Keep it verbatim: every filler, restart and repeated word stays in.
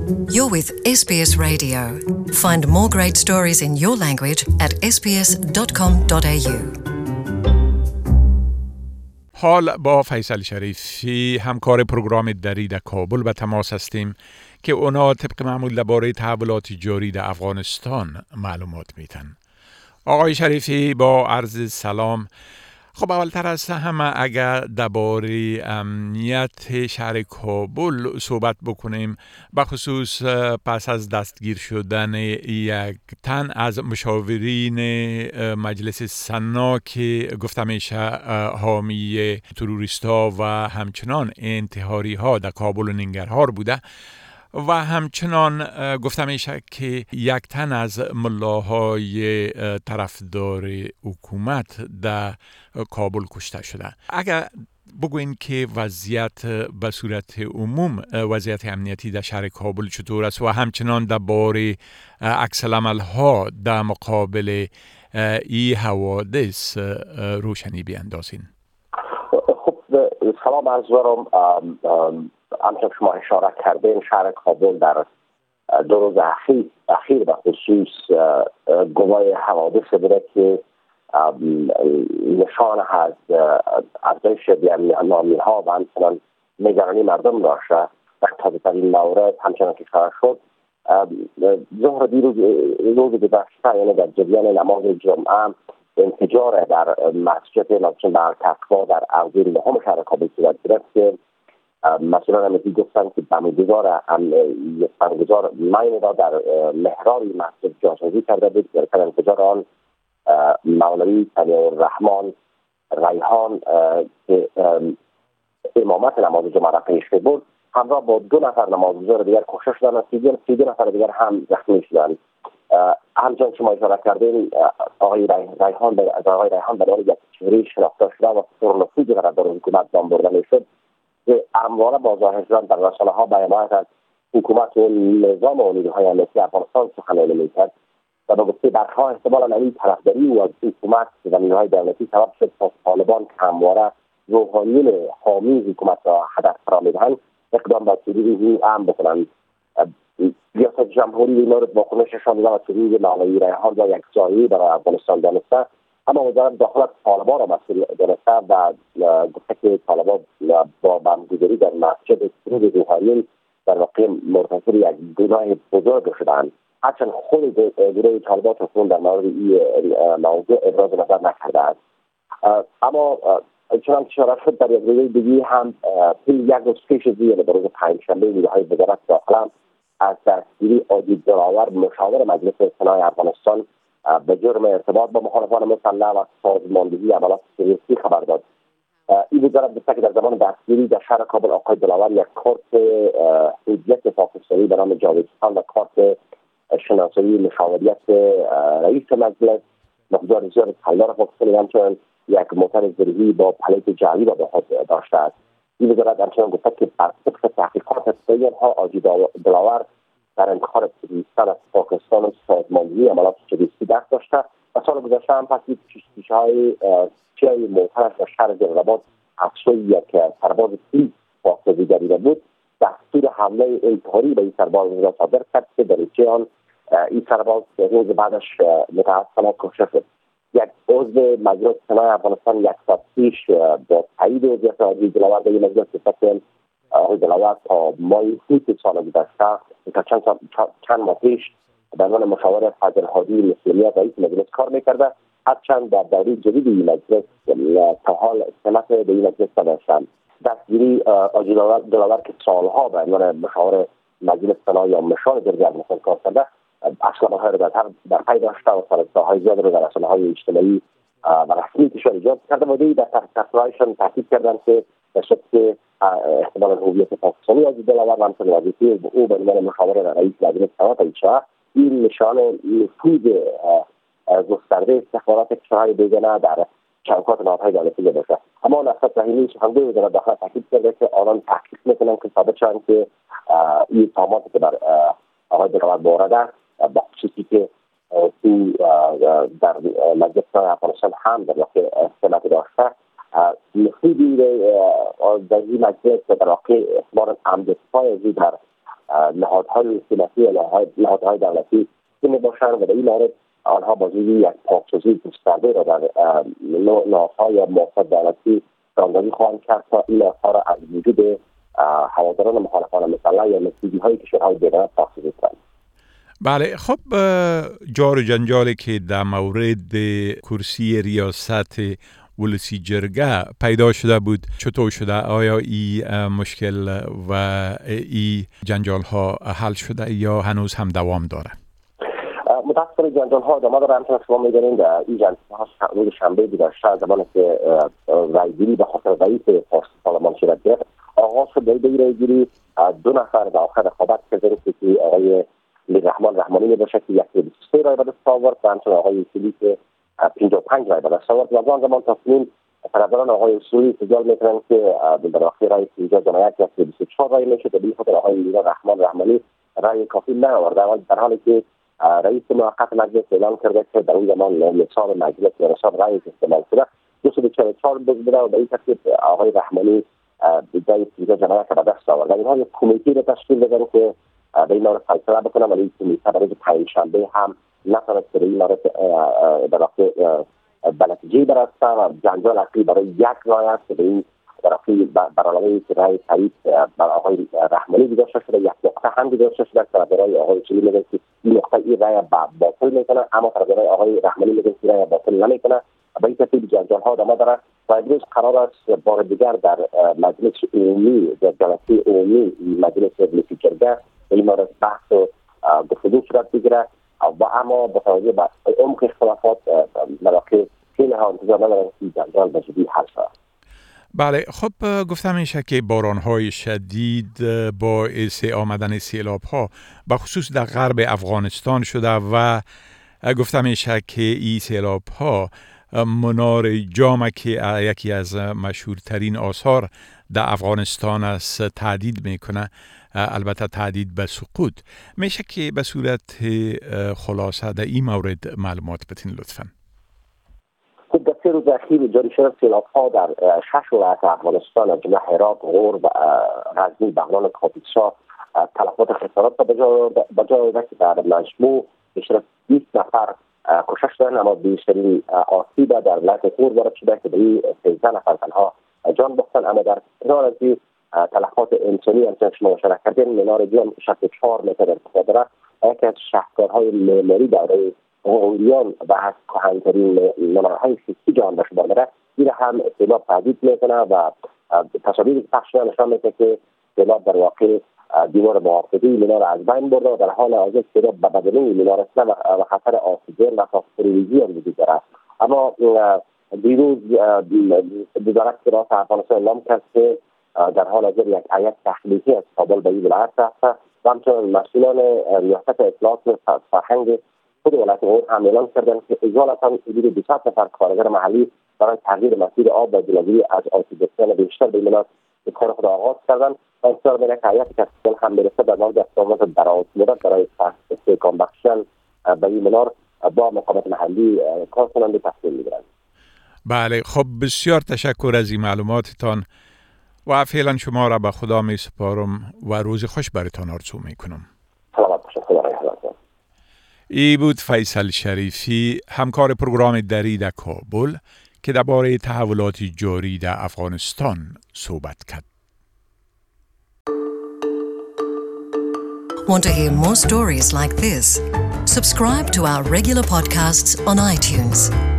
You're with S B S Radio. Find more great stories in your language at s b s dot com dot a u. حال با فیصل شریفی همکار پروگرام دری در کابل به تماس هستیم که اونا طبق معمول درباره تحولات جاری در افغانستان معلومات میتن. آقای شریفی با عرض سلام. خب اولتر از همه اگر درباره امنیت شهر کابل صحبت بکنیم، بخصوص پس از دستگیر شدن یک تن از مشاورین مجلس سنا که گفته میشه حامی تروریستا و همچنان انتحاری ها در کابل و ننگرهار بوده و همچنان گفته میشه که یک تن از ملاهای طرفدار حکومت در کابل کشته شده. اگر بگوین که وضعیت به صورت عموم وضعیت امنیتی در شهر کابل چطور است و همچنان درباره عکس العمل ها در مقابل این حوادث روشنی بیاندازین. خب سلام عرض دارم. همچنان شما اشاره کردین شهر کابل در دو روز اخیر اخیر به خصوص گواه حوادث بوده که نشان از افزایش بی‌امنی ها و همچنان نگرانی مردم داشته. در تازه ترین مورد همچنان که اشاره شد ظهر دیروز روز گذشته، یعنی در جریان نماز جمعه، انفجار در مسجد ناظم بر تقوا در اوضاع نهم شهر کابل صورت گرفت که مسئولان امنیتی گفتند که بمبگذار بمبگذار مین را در محراب مسجد جاسازی کرده بود. در انفجار آن مولوی سمیع الرحمن ریحان که امامت نماز جمعه را پیش بود همراه با دو نفر نمازگزار دیگر کشته شدند و سی دو نفر دیگر هم زخمی شدند. همچنان شما اشاره کردین آقای ریحان از آقای ریحان به عنوان یک چهره شناخته شده و پرنفوذ قرارداد حکومت نام برده میشد که همواره با ظاهر شدن در رسانه‌ها به حمایت از حکومت و نظام و نیروهای امنیتی افغانستان سخنرانی میکرد و به گفته برخواه احتمالاً این طرفداری و از حکومت و نیروهای دولتی سبب شد تا طالبان که همواره روحانیون حامی حکومت را هدف قرار میدهند اقدام به تروریسم عام بکنند. ریاست جمهوری مورد واکنششان و تروریسم مولوی ریحان را یک ضایعه برای افغانستان دانسته، اما وزارت داخله طالبان را مسئول دانسته و گفته که طالبان با بمبگذاری در مسجد سرود روحانیون در واقع مرتکب یک گناه بزرگ شدند. هرچند خود گروه طالبان اکنون در مورد این موضوع ابراز نظر نکرده است. اما چنان که اشاره شد در یک روز دیگه هم یک روز پیش از این، در روز پنجشنبه، نیروهای وزارت داخله از دستگیری عاجی دلاور مشاور مجلس سنای افغانستان به جرم ارتباط با مخالفان مسلح و سازماندهی عملیات تروریستی خبر داد. این وزارت گفته که در زمان دستگیری در شهر کابل آقای دلاور یک کارت حجیت پاکستانی به نام جاوید خان و کارت شناسایی مشاوریت رئیس مجلس مقدار زیاد طلا پاکستانی همچنان یک موتر زرهی با پلیت جعلی را به خود داشته است. این وزارت همچنان گفته که بر طبق تحقیقات ها عاجی دلاور در انتخاب تروریستان از پاکستان و سازماندهی عملیات تروریستی دست داشته و سال گذشته هم پس پیش‌های های چیای موترش در شهر جلال‌آباد از سوی یک سرباز پلیس پاسداری بود دستور حمله انتحاری به این سرباز را صادر کرد که در نتیجه آن این سرباز روز بعدش متاسفانه کشته شد. یک عضو مجلس سنای افغانستان یک ساعت پیش با تایید وضعیت عاجی دلاور به مجلس گفت که آقای دلاور تا ماه اوت سال گذشته تا چند چند ماه پیش به عنوان مشاور فضل هادی مسئولیت رئیس مجلس کار میکرده. هرچند در دوره جدید این مجلس تا حال سمت به این مجلس نداشتند. دستگیری عاجی دلاور که سالها به عنوان مشاور مجلس سنا یا مشاور جرگه افغانستان کار کرده اصلا های رو در پی داشته و سرطاهای زیاد رو در رسانه‌های اجتماعی و رسمی کشور ایجاد کرده و دیگه در تصویرهایشان تاکید کردند که در شد که احتمالا هویت پاکستانی عاجی دلاور و همچنین وظیفه او به عنوان مشاور رئیس مجلس سنا تعیین شده این نشان نفوذ گسترده استخبارات کشورهای بیگانه در چوکات نهادهای دولتی باشه. اما نسبت رحیمی سخنگوی وزارت داخله تاکید کرده که آنان تحقیق میکنند که ثابت شوند که این اتهاماتی که بر آقای دلاور وارد است با خصوصی که تو در مجلس افغانستان هم در واقع سمت داشته نفوذی در این مجلس در واقع احتمال امدستای ازی در نهادهای حکومتی و نهادهای دولتی که میباشند و در این مورد آنها با یک پاکسازی گسترده را در نهادهای موافق دولتی راندازی خواهند کرد تا این نهادها را از وجود هواداران مخالفان مسلح یا نسیبی های کشورهای دیگر پاکسازی کنند. بله، خب جار و جنجالی که در مورد کرسی ریاست ولسی جرگه پیدا شده بود چطور شده؟ آیا این مشکل و این جنجال ها حل شده یا هنوز هم دوام داره؟ متاسفانه جنجال ها ادامه داره. همچنان شما می‌دانید این جنجال ها روز شنبه گذشته زمانی که رایگیری به خاطر رئیس پارلمان صورت گرفت آغاز شد. در این رایگیری دو نفر به آخر رقابت کردند که آقای میررحمان رحمانی میباشه که یک بیست و سه رای به دست آورد و همچنان آقای اصولی که پنجاه و پنج رای به دست آورد و آن زمان تصمیم طرفداران آقای اصولی استدلال میکنند که در آخر رای اینجا جنایت یک بیست و چهار رای میشه و به خاطر آقای میررحمان رحمانی رای کافی نیاورد، در حالی که رئیس موقت مجلس اعلام کرده که در اون زمان نصاب مجلس و نصاب رای استعمال شده دویست و چهل و چهار بوده و به این ترتیب آقای رحمانی به جای اینجا جنایت به دست آورد. اینها یک کمیته را تشکیل دادن که به این مورد فیصله بکنه، ولی این کمیته برای پنجشنبه هم نتونست به این مورد در واقع به نتیجه برسه و جنجال اصلی برای یک رای است که به این در واقع برنامه‌ای که رای تایید بر آقای رحمانی گذاشته شده یک نقطه هم گذاشته شده که برای آقای اصولی میگه که این نقطه این رای باطل میکنه، اما برای آقای رحمانی میگه که رای باطل نمیکنه. به این ترتیب جنجال ها ادامه داره و امروز قرار است بار دیگر در مجلس عمومی در جلسه عمومی مجلس ولسی جرگه به این مورد بحث و گفتگو صورت بگیره و اما با توجه به عمق اختلافات مراکز خیلی ها انتظار ندارن که جنجال به جدی حل شود. بله، خب گفتم میشه که بارانهای شدید باعث آمدن سیلاب ها به خصوص در غرب افغانستان شده و گفتم میشه که این سیلاب ها منار جام که یکی از مشهورترین آثار در افغانستان است تهدید میکنه، البته تهدید به سقوط. میشه که به صورت خلاصه در این مورد معلومات بتین لطفاً؟ خب در سه روز اخیر جاری شده سیلاب‌ها در شش ولایت افغانستان از جمله هرات، غور، غزنی، بغلان، کاپیسا تلفات خسارات به جای آورده که در مجموع بیشتر از بیست نفر کشته شدند، اما بیشترین آسیب در ولایت غور وارد شده که به این سیزده نفر تنها جان باختند. اما در کنار از این تلفات انسانی همچنان شما مشارکت کردین، منار جام شصت و چهار متر ارتفاع داره، یکی از شهرکارهای معماری دوره غوریان و از کهن‌ترین منارهای خیسی جهان به شمار میره. این هم سیلاب تهدید میکنه و تصاویری که پخش شده نشان میده که سیلاب در واقع دیوار محافظی منار از بین برده و در حال حاضر سیلاب به بدنه منار است و خطر آسیب‌زا و تاثیرریزی هم وجود داره. اما دیروز وزارت زراعت افغانستان اعلام کرد که در حال حاضر یک هیئت تحقیقی از کابل به این ولایت رفته و همچنین مسئولان ریاست اطلاعات فرهنگ خود ولایت غور هم اعلام کردند که اجمالاً حدود دویست نفر کارگر محلی برای تغییر مسیر آب و جلوگیری از آسیب بیشتر به منار کار خود آغاز کردند و انتظار میره که هیئت کسبگان هم برسه در مورد اقدامات دراز مدت برای استحکام بخشیدن به این منار با مقامات محلی کار کنند و تصمیم میگیرند. بله، خب بسیار تشکر از این معلوماتتان و فعلا شما را به خدا می سپارم و روز خوش براتان آرزو میکنم. سلامت باشید. خدا نگهدار. ای بود فیصل شریفی، همکار پروگرام دری در کابل که درباره تحولات جاری در افغانستان صحبت کرد. Want to hear more stories like this? Subscribe to our regular podcasts on iTunes.